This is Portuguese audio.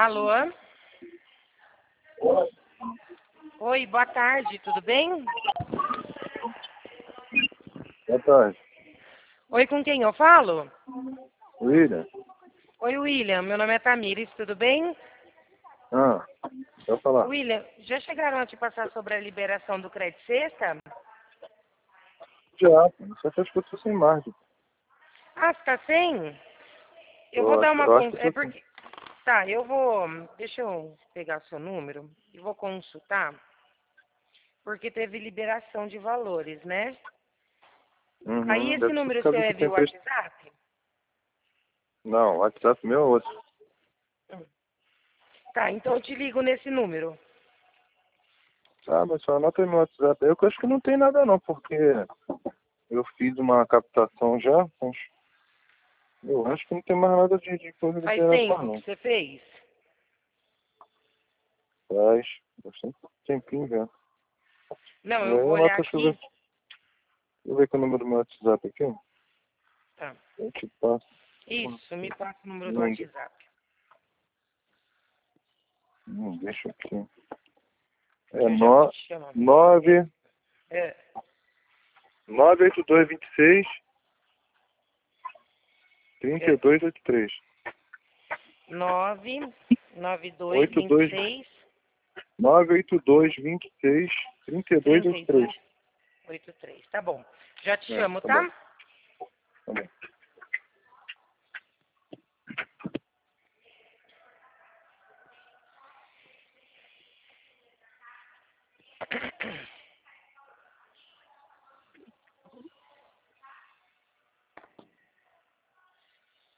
Alô? Oi, boa tarde, tudo bem? Boa tarde. Oi, com quem eu falo? William? Oi, William, meu nome é Tamires, tudo bem? Pode falar. William, já chegaram a te passar sobre a liberação do crédito sexta? Já, só que acho que eu tô sem margem. Ah, você tá sem? Eu vou dar uma Eu acho que É eu tô sem. porque. Tá, eu vou. Deixa eu pegar seu número e vou consultar, porque teve liberação de valores, né? Aí esse Deve ser por número seu causa é que via tem prest... WhatsApp? Não, o WhatsApp meu é outro. Tá, então eu te ligo nesse número. Ah, mas só anota aí meu WhatsApp. Eu acho que não tem nada não, porque eu fiz uma captação já, mas eu acho que não tem mais nada de coisa Faz liberada mais tempo que não. você fez? Faz bastante tempinho já. Não, E eu aí vou olhar anota, deixa eu ver. aqui. Deixa eu ver com o número do meu WhatsApp aqui. Tá. Eu te passo. Isso, me passa o número do Não, WhatsApp. não deixa aqui. Que É eu já vou te chamar. 9 É, 98226 é 3283. 99226 98226 3283. 3283. Tá bom. Já te chamo, Tá bom. tá? Tá bom.